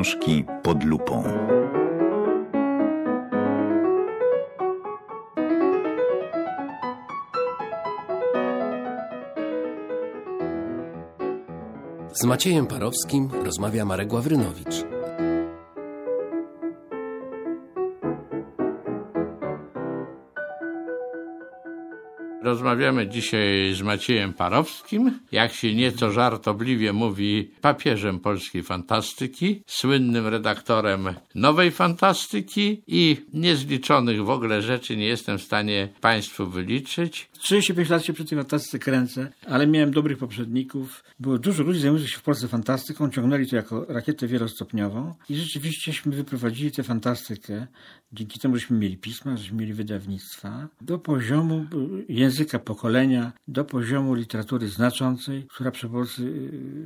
Książki pod lupą. Z Maciejem Parowskim rozmawia Marek Ławrynowicz. Rozmawiamy dzisiaj z Maciejem Parowskim, jak się nieco żartobliwie mówi, papieżem polskiej fantastyki, słynnym redaktorem Nowej Fantastyki i niezliczonych w ogóle rzeczy nie jestem w stanie Państwu wyliczyć. 35 lat się przy tej fantastyce kręcę, ale miałem dobrych poprzedników. Było dużo ludzi zajmujących się w Polsce fantastyką, ciągnęli to jako rakietę wielostopniową i rzeczywiścieśmy wyprowadzili tę fantastykę, dzięki temu, żeśmy mieli pisma, żeśmy mieli wydawnictwa, do poziomu języka pokolenia, do poziomu literatury znaczącej, która przy pomocy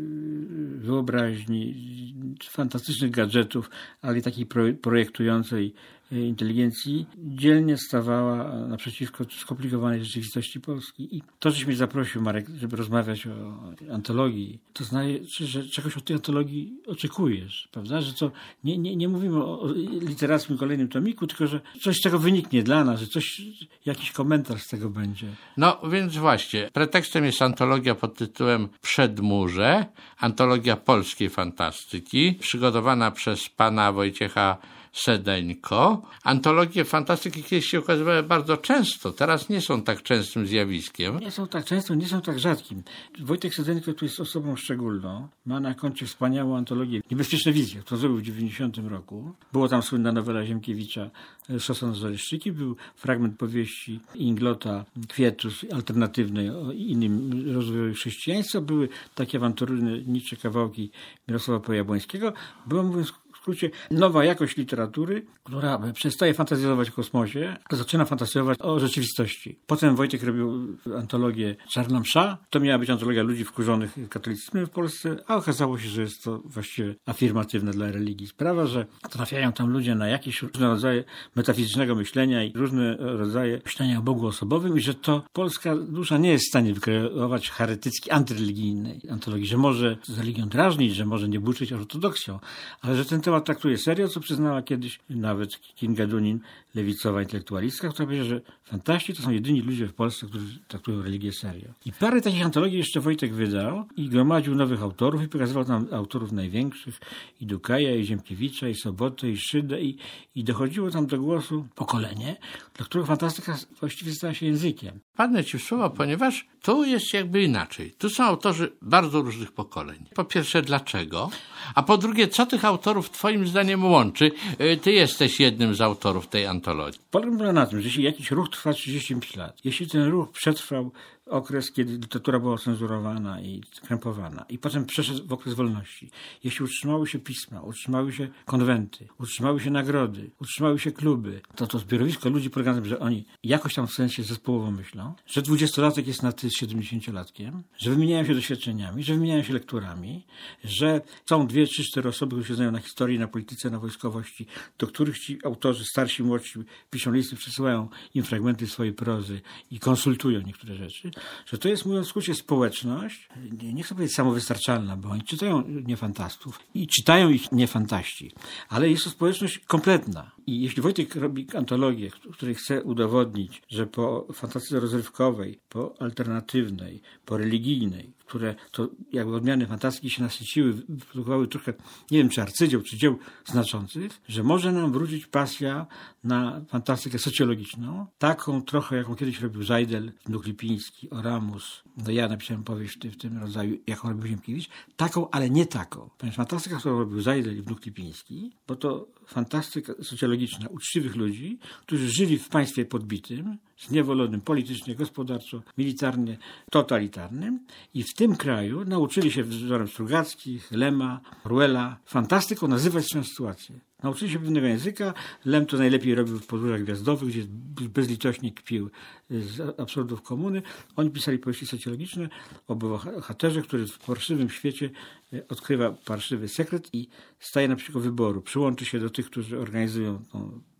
wyobraźni, fantastycznych gadżetów, ale i takiej projektującej inteligencji dzielnie stawała naprzeciwko skomplikowanej rzeczywistości Polski. I to, żeś mnie zaprosił, Marek, żeby rozmawiać o antologii, to znaczy, że czegoś od tej antologii oczekujesz, prawda? Że to nie mówimy o literackim kolejnym tomiku, tylko że coś z tego wyniknie dla nas, że jakiś komentarz z tego będzie. No więc właśnie, pretekstem jest antologia pod tytułem Przedmurze, antologia polskiej fantastyki, przygotowana przez pana Wojciecha Sedeńko. Antologie fantastyki kiedyś się ukazywały bardzo często, teraz nie są tak częstym zjawiskiem. Nie są tak często, nie są tak rzadkim. Wojtek Sedeńko tu jest osobą szczególną. Ma na koncie wspaniałą antologię Niebezpieczne wizje, którą zrobił w 90 roku. Było tam słynna nowela Ziemkiewicza Szosa na Zaleszczyki, był fragment powieści Inglota Kwietus alternatywnej o innym rozwoju chrześcijaństwa. Były takie awanturne nicze kawałki Mirosława Pojabłońskiego. Była, mówiąc w skrócie, nowa jakość literatury, która przestaje fantazjować o kosmosie, a zaczyna fantazjować o rzeczywistości. Potem Wojtek robił antologię Czarna Msza. To miała być antologia ludzi wkurzonych katolicyzmem w Polsce, a okazało się, że jest to właściwie afirmatywna dla religii sprawa, że trafiają tam ludzie na jakieś różne rodzaje metafizycznego myślenia i różne rodzaje myślenia o Bogu osobowym i że to polska dusza nie jest w stanie wykreować heretyckiej, antyreligijnej antologii, że może z religią drażnić, że może nie buczyć ortodoksją, ale że ten temat traktuje serio, co przyznała kiedyś nawet Kinga Dunin, lewicowa intelektualistka, która powiedziała, że fantaści to są jedyni ludzie w Polsce, którzy traktują religię serio. I parę takich antologii jeszcze Wojtek wydał i gromadził nowych autorów i pokazywał tam autorów największych, i Dukaja, i Ziemkiewicza, i Sobotę, i Szydę i dochodziło tam do głosu pokolenie, dla którego fantastyka właściwie stała się językiem. Padnę ci w słowo, ponieważ tu jest jakby inaczej. Tu są autorzy bardzo różnych pokoleń. Po pierwsze, dlaczego? A po drugie, co tych autorów twoim zdaniem łączy? Ty jesteś jednym z autorów tej antologii. Problem polega na tym, że jeśli jakiś ruch trwa 35 lat, jeśli ten ruch przetrwał okres, kiedy literatura była cenzurowana i krępowana i potem przeszedł w okres wolności, jeśli utrzymały się pisma, utrzymały się konwenty, utrzymały się nagrody, utrzymały się kluby, to zbiorowisko ludzi polega na tym, że oni jakoś tam w sensie zespołowo myślą, że 20-latek jest na ty z 70-latkiem, że wymieniają się doświadczeniami, że wymieniają się lekturami, że są 2, 3, 4 osoby, które się znają na historii, na polityce, na wojskowości, do których ci autorzy starsi, młodsi piszą listy, przesyłają im fragmenty swojej prozy i konsultują niektóre rzeczy. Że to jest, mówiąc w skrócie, społeczność, nie chcę powiedzieć samowystarczalna, bo oni czytają niefantastów i czytają ich niefantaści, ale jest to społeczność kompletna. I jeśli Wojtek robi antologię, w której chce udowodnić, że po fantastyce rozrywkowej, po alternatywnej, po religijnej, które to jakby odmiany fantastyki się nasyciły, wyprodukowały trochę, nie wiem, czy arcydzieł, czy dzieł znaczących, że może nam wrócić pasja na fantastykę socjologiczną, taką trochę, jaką kiedyś robił Zajdel, Wnuk Lipiński, Oramus. No ja napisałem powieść w tym rodzaju, jaką robił Ziemkiewicz, taką, ale nie taką. Ponieważ fantastyka, którą robił Zajdel i Wnuk Lipiński, bo to fantastyka socjologiczna uczciwych ludzi, którzy żyli w państwie podbitym, zniewolonym politycznie, gospodarczo, militarnie, totalitarnym i w tym kraju nauczyli się wzorem Strugackich, Lema, Orwella fantastyką nazywać swoją sytuację. Nauczyli się pewnego języka. Lem to najlepiej robił w podróżach gwiazdowych, gdzie bezlitośnie kpił z absurdów komuny. Oni pisali powieści socjologiczne o bohaterze, który w parszywym świecie odkrywa parszywy sekret i staje naprzeciwko wyboru. Przyłączy się do tych, którzy organizują tą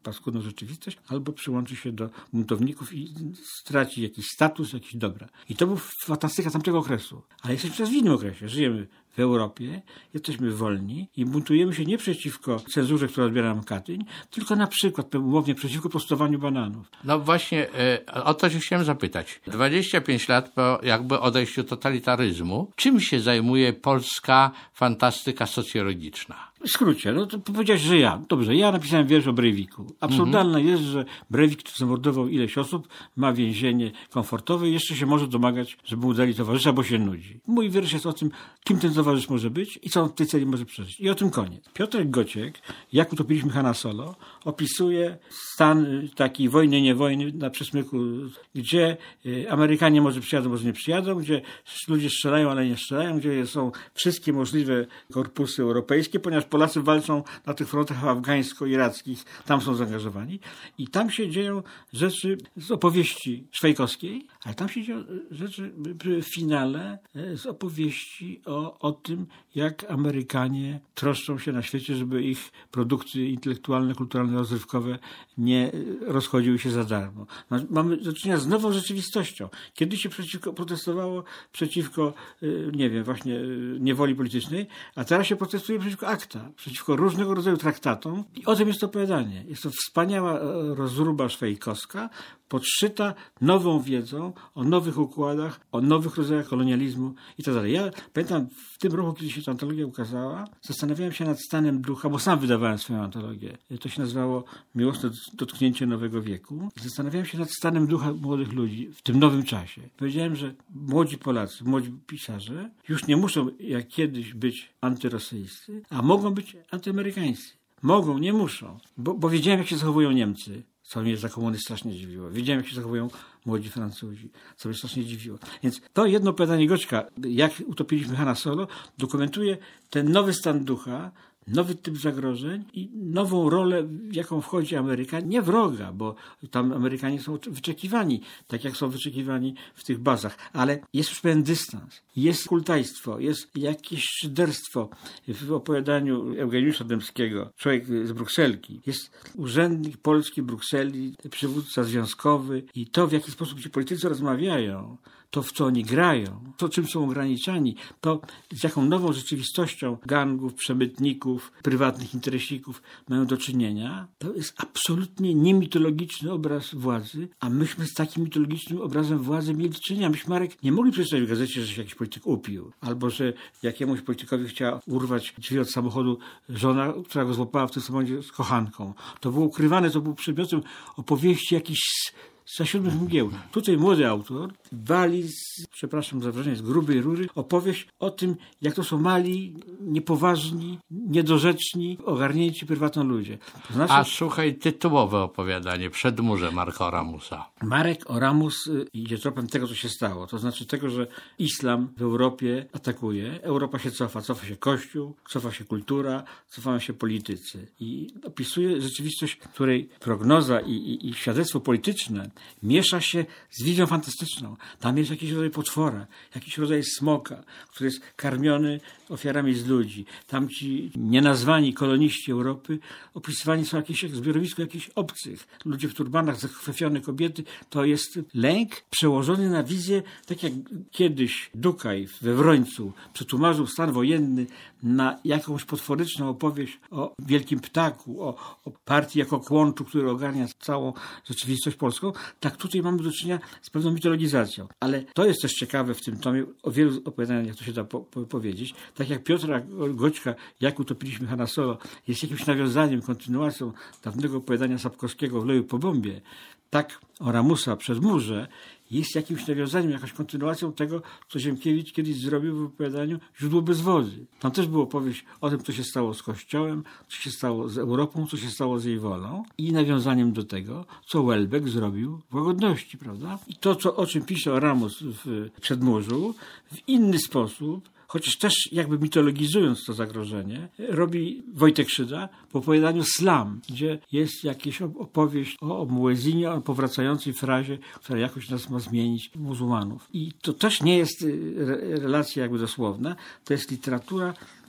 paskudną rzeczywistość, albo przyłączy się do buntowników i straci jakiś status, jakieś dobra. I to była fantastyka tamtego okresu. Ale jesteśmy teraz w innym okresie. Żyjemy w Europie, jesteśmy wolni i buntujemy się nie przeciwko cenzurze, która odbiera nam Katyń, tylko na przykład umownie przeciwko prostowaniu bananów. No właśnie, o to się chciałem zapytać. 25 lat po jakby odejściu totalitaryzmu, czym się zajmuje polska fantastyka socjologiczna? W skrócie, no to powiedziałeś, że ja. Dobrze, ja napisałem wiersz o Breiviku. Absurdalne jest, że Breivik, który zamordował ileś osób, ma więzienie komfortowe i jeszcze się może domagać, żeby mu dali towarzysza, bo się nudzi. Mój wiersz jest o tym, kim ten towarzysz może być i co on w tej celi może przeżyć. I o tym koniec. Piotrek Gociek, jak utopiliśmy Hanna Solo, opisuje stan takiej wojny, nie wojny na przesmyku, gdzie Amerykanie może przyjadą, może nie przyjadą, gdzie ludzie strzelają, ale nie strzelają, gdzie są wszystkie możliwe korpusy europejskie, ponieważ Polacy walczą na tych frontach afgańsko-irackich, tam są zaangażowani i tam się dzieją rzeczy z opowieści szwajkowskiej, ale tam się dzieją rzeczy w finale z opowieści o tym, jak Amerykanie troszczą się na świecie, żeby ich produkty intelektualne, kulturalne, rozrywkowe nie rozchodziły się za darmo. Mamy do czynienia z nową rzeczywistością. Kiedyś się protestowało przeciwko, nie wiem, właśnie niewoli politycznej, a teraz się protestuje przeciwko akta, przeciwko różnego rodzaju traktatom i o tym jest to opowiadanie. Jest to wspaniała rozruba szwajkowska, podszyta nową wiedzą o nowych układach, o nowych rodzajach kolonializmu i tak dalej. Ja pamiętam w tym roku, kiedy się ta antologia ukazała, zastanawiałem się nad stanem ducha, bo sam wydawałem swoją antologię. To się nazywało Miłosne dotknięcie nowego wieku. Zastanawiałem się nad stanem ducha młodych ludzi w tym nowym czasie. Powiedziałem, że młodzi Polacy, młodzi pisarze już nie muszą jak kiedyś być antyrosyjscy, a mogą być antyamerykańscy. Mogą, nie muszą. Bo wiedziałem, jak się zachowują Niemcy, co mnie za komuny strasznie dziwiło. Wiedziałem, jak się zachowują młodzi Francuzi, co mnie strasznie dziwiło. Więc to jedno opowiadanie Goćka, jak utopiliśmy Hanna Solo, dokumentuje ten nowy stan ducha, nowy typ zagrożeń i nową rolę, w jaką wchodzi Ameryka. Nie wroga, bo tam Amerykanie są wyczekiwani, tak jak są wyczekiwani w tych bazach, ale jest już pewien dystans. Jest kultajstwo, jest jakieś szyderstwo w opowiadaniu Eugeniusza Dębskiego, człowiek z Brukselki. Jest urzędnik polski w Brukseli, przywódca związkowy i to, w jaki sposób ci politycy rozmawiają, to w co oni grają, to czym są ograniczani, to z jaką nową rzeczywistością gangów, przemytników, prywatnych interesików mają do czynienia, to jest absolutnie niemitologiczny obraz władzy, a myśmy z takim mitologicznym obrazem władzy mieli do czynienia. Myśmy, Marek, nie mogli przeczytać w gazecie, że się jakiś polityk upił, albo że jakiemuś politykowi chciała urwać drzwi od samochodu żona, która go złapała w tym samochodzie z kochanką. To było ukrywane, to był przedmiotem opowieści jakichś za siódmych mgieł. Tutaj młody autor wali przepraszam za wrażenie, z grubej rury opowieść o tym, jak to są mali, niepoważni, niedorzeczni, ogarnięci prywatną ludzie. To znaczy, a słuchaj, tytułowe opowiadanie Przedmurze Marka Oramusa. Marek Oramus idzie tropem tego, co się stało. To znaczy tego, że islam w Europie atakuje. Europa się cofa. Cofa się Kościół, cofa się kultura, cofają się politycy. I opisuje rzeczywistość, w której prognoza i świadectwo polityczne miesza się z wizją fantastyczną. Tam jest jakiś rodzaj potwora, jakiś rodzaj smoka, który jest karmiony ofiarami z ludzi. Tam ci nienazwani koloniści Europy opisywani są jakieś zbiorowisko jakichś obcych. Ludzie w turbanach, zachwyfione kobiety. To jest lęk przełożony na wizję, tak jak kiedyś Dukaj we Wrońcu przetłumaczył stan wojenny na jakąś potworyczną opowieść o wielkim ptaku, o partii jako kłączu, który ogarnia całą rzeczywistość polską. Tak tutaj mamy do czynienia z pewną mitologizacją. Ale to jest też ciekawe w tym tomie, o wielu opowiadaniach to się da powiedzieć. Tak jak Piotra Goćka, jak utopiliśmy Hanna Solo, jest jakimś nawiązaniem, kontynuacją dawnego opowiadania Sapkowskiego w Leju po bombie, tak Oramusa Przedmurze jest jakimś nawiązaniem, jakąś kontynuacją tego, co Ziemkiewicz kiedyś zrobił w opowiadaniu Źródło bez wody. Tam też była opowieść o tym, co się stało z Kościołem, co się stało z Europą, co się stało z jej wolą i nawiązaniem do tego, co Welbeck zrobił w Łagodności, prawda? I to, o czym pisze Oramus w Przedmurzu, w inny sposób, chociaż też jakby mitologizując to zagrożenie, robi Wojtek Szyda w opowiadaniu Slam, gdzie jest jakaś opowieść o muezinie, o powracającej frazie, która jakoś nas ma zmienić muzułmanów. I to też nie jest relacja jakby dosłowna, to jest literatura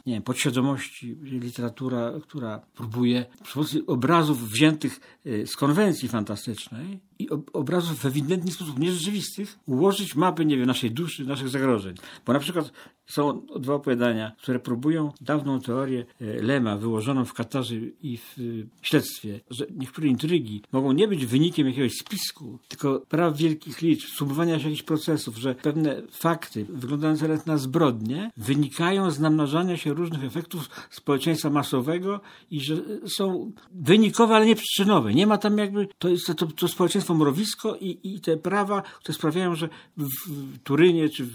nie wiem, podświadomości, literatura, która próbuje przy pomocy obrazów wziętych z konwencji fantastycznej i obrazów w ewidentny sposób nierzeczywistych ułożyć mapę, nie wiem, naszej duszy, naszych zagrożeń. Bo na przykład są dwa opowiadania, które próbują dawną teorię Lema, wyłożoną w Katarze i w śledztwie, że niektóre intrygi mogą nie być wynikiem jakiegoś spisku, tylko praw wielkich liczb, sumowania się jakichś procesów, że pewne fakty wyglądające na zbrodnie wynikają z namnażania się różnych efektów społeczeństwa masowego i że są wynikowe, ale nie przyczynowe. Nie ma tam jakby, to jest to społeczeństwo mrowisko i te prawa, które sprawiają, że w Turynie czy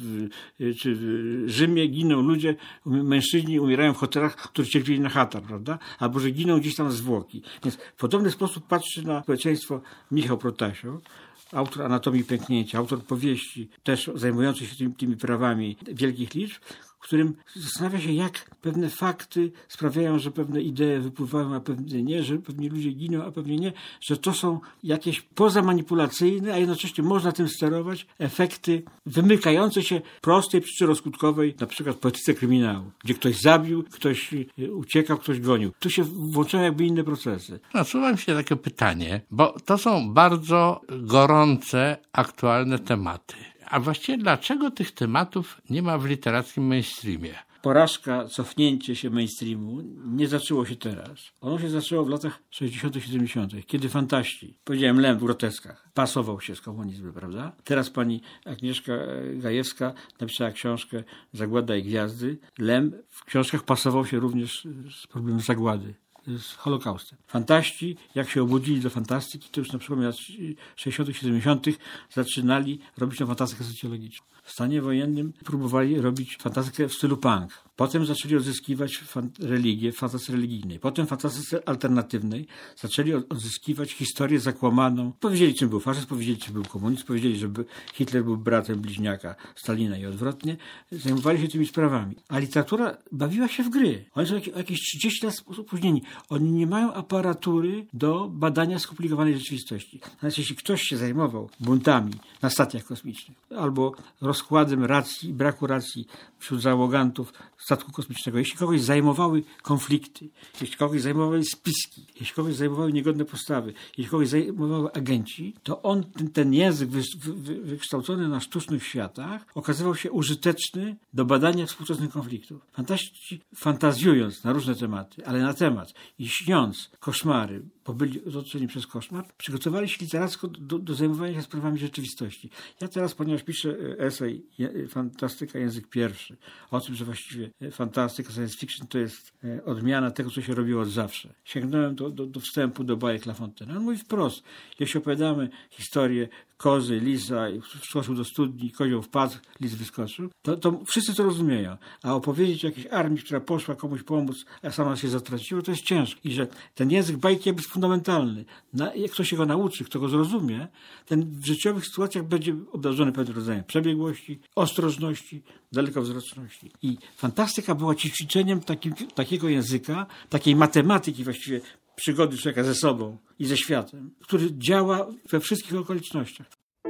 w Rzymie giną ludzie, mężczyźni umierają w hotelach, którzy cierpieli na katar, prawda? Albo że giną gdzieś tam zwłoki. Więc w podobny sposób patrzy na społeczeństwo Michał Protasio, autor Anatomii Pęknięcia, autor powieści, też zajmujący się tymi prawami wielkich liczb, w którym zastanawia się, jak pewne fakty sprawiają, że pewne idee wypływają, a pewne nie, że pewni ludzie giną, a pewnie nie, że to są jakieś pozamanipulacyjne, a jednocześnie można tym sterować efekty wymykające się prostej przyczynoskutkowej, na przykład w poetyce kryminału, gdzie ktoś zabił, ktoś uciekał, ktoś gonił. Tu się włączają jakby inne procesy. Nasuwa mi się takie pytanie, bo to są bardzo gorące, aktualne tematy. A właściwie dlaczego tych tematów nie ma w literackim mainstreamie? Porażka, cofnięcie się mainstreamu nie zaczęło się teraz. Ono się zaczęło w latach 60., 70., kiedy fantaści, powiedziałem Lem w groteskach, pasował się z komunizmem, prawda? Teraz pani Agnieszka Gajewska napisała książkę Zagłada i Gwiazdy. Lem w książkach pasował się również z problemem zagłady, z Holokaustem. Fantaści, jak się obudzili do fantastyki, to już na przełomie lat 60., 70. zaczynali robić na fantastykę socjologiczną. W stanie wojennym próbowali robić fantastykę w stylu punk. Potem zaczęli odzyskiwać religię w fantastyce religijnej. Potem w fantastyce alternatywnej zaczęli odzyskiwać historię zakłamaną. Powiedzieli, czym był faszyzm, powiedzieli, czym był komunizm, powiedzieli, że Hitler był bratem bliźniaka Stalina i odwrotnie. Zajmowali się tymi sprawami. A literatura bawiła się w gry. Oni są jakieś 30 lat opóźnieni. Oni nie mają aparatury do badania skomplikowanej rzeczywistości. Natomiast jeśli ktoś się zajmował buntami na stacjach kosmicznych albo rozkładem racji, braku racji wśród załogantów statku kosmicznego, jeśli kogoś zajmowały konflikty, jeśli kogoś zajmowały spiski, jeśli kogoś zajmowały niegodne postawy, jeśli kogoś zajmowały agenci, to on, ten język wykształcony na sztucznych światach okazywał się użyteczny do badania współczesnych konfliktów. Fantaści, fantazjując na różne tematy, ale na temat i śniąc koszmary, bo byli otoczeni przez koszmar, przygotowali się literacko do zajmowania się sprawami rzeczywistości. Ja teraz, ponieważ piszę esej Fantastyka, język pierwszy, o tym, że właściwie fantastyka, science fiction to jest odmiana tego, co się robiło od zawsze. Sięgnąłem do wstępu do bajek La Fontaine. On mówi wprost, jeśli opowiadamy historię kozy, lisa, wskoczył do studni, kozioł wpadł, lis wyskoczył, to wszyscy to rozumieją. A opowiedzieć o jakiejś armii, która poszła komuś pomóc, a sama się zatraciła, to jest ciężko. I że ten język bajki jakby jest fundamentalny. Jak ktoś się go nauczy, kto go zrozumie, ten w życiowych sytuacjach będzie obdarzony pewnym rodzajem przebiegłości, ostrożności, dalekowzroczności. I fantastyka była ćwiczeniem takiego języka, takiej matematyki właściwie, przygody człowieka ze sobą i ze światem, który działa we wszystkich okolicznościach.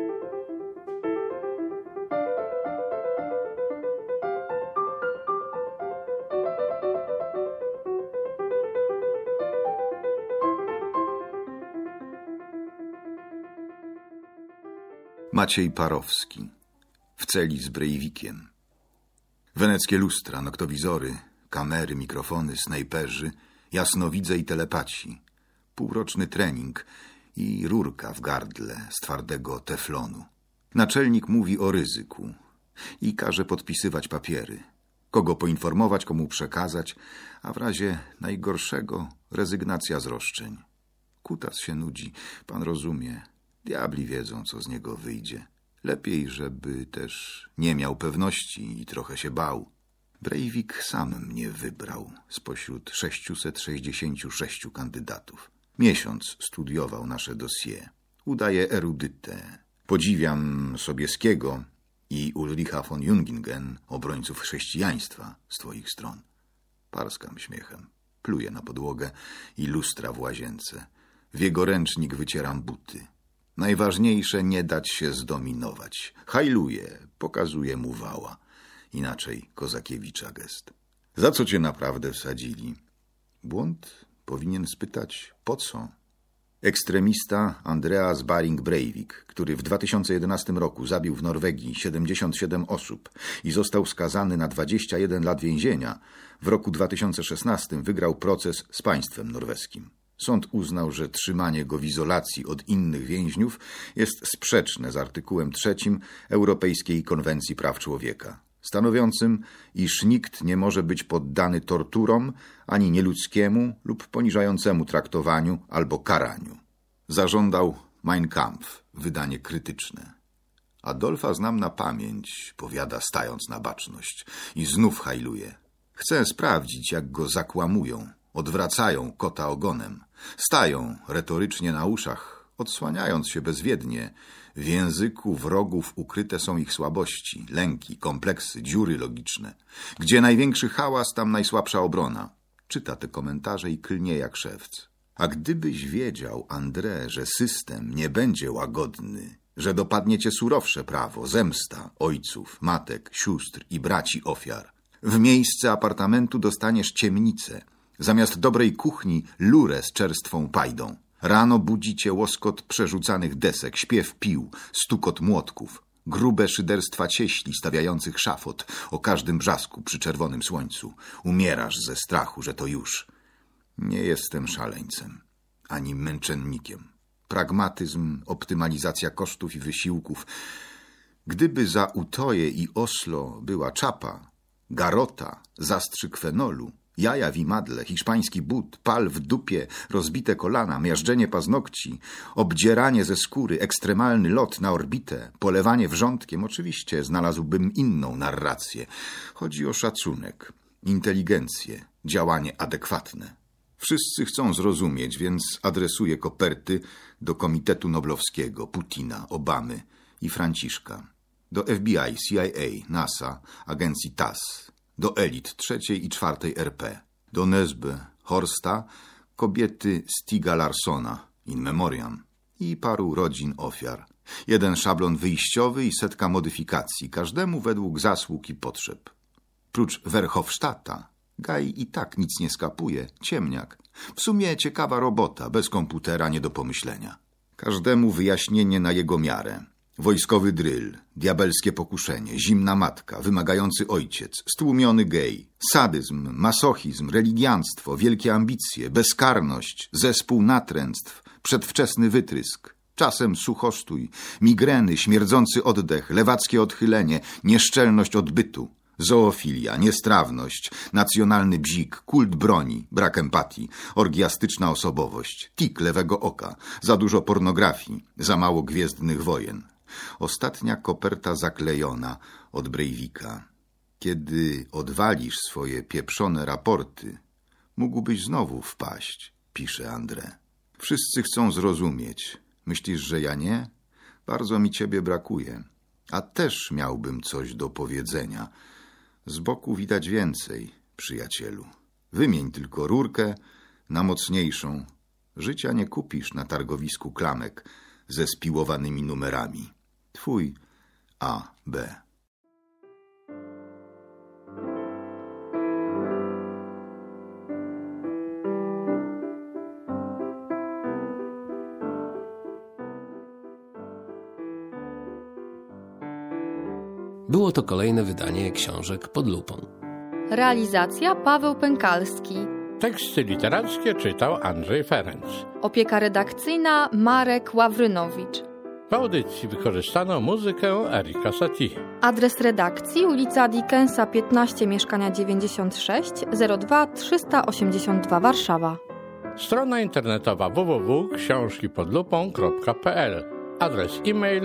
Maciej Parowski w celi z Breivikiem. Weneckie lustra, noktowizory, kamery, mikrofony, snajperzy, jasnowidze i telepaci, półroczny trening i rurka w gardle z twardego teflonu. Naczelnik mówi o ryzyku i każe podpisywać papiery, kogo poinformować, komu przekazać, a w razie najgorszego rezygnacja z roszczeń. Kutas się nudzi, pan rozumie, diabli wiedzą, co z niego wyjdzie. Lepiej, żeby też nie miał pewności i trochę się bał. Breivik sam mnie wybrał spośród 666 kandydatów. Miesiąc studiował nasze dossier. Udaje erudytę. Podziwiam Sobieskiego i Ulricha von Jungingen, obrońców chrześcijaństwa z twoich stron. Parskam śmiechem. Pluję na podłogę i lustra w łazience. W jego ręcznik wycieram buty. Najważniejsze nie dać się zdominować. Hajluje, pokazuje mu wała. Inaczej Kozakiewicza gest. Za co cię naprawdę wsadzili? Błąd powinien spytać, po co? Ekstremista Andreas Behring Breivik, który w 2011 roku zabił w Norwegii 77 osób i został skazany na 21 lat więzienia, w roku 2016 wygrał proces z państwem norweskim. Sąd uznał, że trzymanie go w izolacji od innych więźniów jest sprzeczne z artykułem 3 Europejskiej Konwencji Praw Człowieka, stanowiącym, iż nikt nie może być poddany torturom ani nieludzkiemu lub poniżającemu traktowaniu albo karaniu. Zażądał Mein Kampf, wydanie krytyczne. Adolfa znam na pamięć, powiada stając na baczność i znów hajluje. Chcę sprawdzić, jak go zakłamują, odwracają kota ogonem. Stają retorycznie na uszach, odsłaniając się bezwiednie. W języku wrogów ukryte są ich słabości, lęki, kompleksy, dziury logiczne. Gdzie największy hałas, tam najsłabsza obrona. Czyta te komentarze i klnie jak szewc. A gdybyś wiedział, André, że system nie będzie łagodny, że dopadnie cię surowsze prawo, zemsta ojców, matek, sióstr i braci ofiar. W miejsce apartamentu dostaniesz ciemnicę. Zamiast dobrej kuchni lurę z czerstwą pajdą. Rano budzi cię łoskot przerzucanych desek, śpiew pił, stukot młotków, grube szyderstwa cieśli stawiających szafot o każdym brzasku przy czerwonym słońcu. Umierasz ze strachu, że to już. Nie jestem szaleńcem, ani męczennikiem. Pragmatyzm, optymalizacja kosztów i wysiłków. Gdyby za Utoje i Oslo była czapa, garota, zastrzyk fenolu, jaja w imadle, hiszpański but, pal w dupie, rozbite kolana, miażdżenie paznokci, obdzieranie ze skóry, ekstremalny lot na orbitę, polewanie wrzątkiem, oczywiście znalazłbym inną narrację. Chodzi o szacunek, inteligencję, działanie adekwatne. Wszyscy chcą zrozumieć, więc adresuję koperty do Komitetu Noblowskiego, Putina, Obamy i Franciszka, do FBI, CIA, NASA, agencji TASS, do elit trzeciej i czwartej RP, do Nesby, Horsta, kobiety Stiga Larssona, in memoriam i paru rodzin ofiar. Jeden szablon wyjściowy i setka modyfikacji, każdemu według zasług i potrzeb. Prócz Verhofstadta, Gaj i tak nic nie skapuje, ciemniak. W sumie ciekawa robota, bez komputera nie do pomyślenia. Każdemu wyjaśnienie na jego miarę. Wojskowy dryl, diabelskie pokuszenie, zimna matka, wymagający ojciec, stłumiony gej, sadyzm, masochizm, religianstwo, wielkie ambicje, bezkarność, zespół natręctw, przedwczesny wytrysk, czasem suchostój, migreny, śmierdzący oddech, lewackie odchylenie, nieszczelność odbytu, zoofilia, niestrawność, nacjonalny bzik, kult broni, brak empatii, orgiastyczna osobowość, tik lewego oka, za dużo pornografii, za mało gwiezdnych wojen. Ostatnia koperta zaklejona od Breivika. Kiedy odwalisz swoje pieprzone raporty, mógłbyś znowu wpaść, pisze André. Wszyscy chcą zrozumieć. Myślisz, że ja nie? Bardzo mi ciebie brakuje. A też miałbym coś do powiedzenia. Z boku widać więcej, przyjacielu. Wymień tylko rurkę na mocniejszą. Życia nie kupisz na targowisku klamek ze spiłowanymi numerami. Twój A.B. Było to kolejne wydanie książek Pod lupą. Realizacja Paweł Pękalski. Teksty literackie czytał Andrzej Ferenc. Opieka redakcyjna Marek Ławrynowicz. W audycji wykorzystano muzykę Erika Satie. Adres redakcji: ulica Dickensa 15, mieszkania 96, 02 382 Warszawa. Strona internetowa www.książkipodlupą.pl. Adres e-mail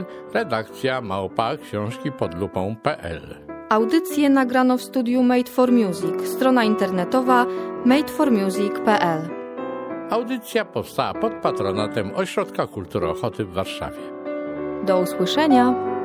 redakcja@książkipodlupą.pl. Audycję nagrano w studiu Made for Music. Strona internetowa madeformusic.pl. Audycja powstała pod patronatem Ośrodka Kultury Ochoty w Warszawie. Do usłyszenia.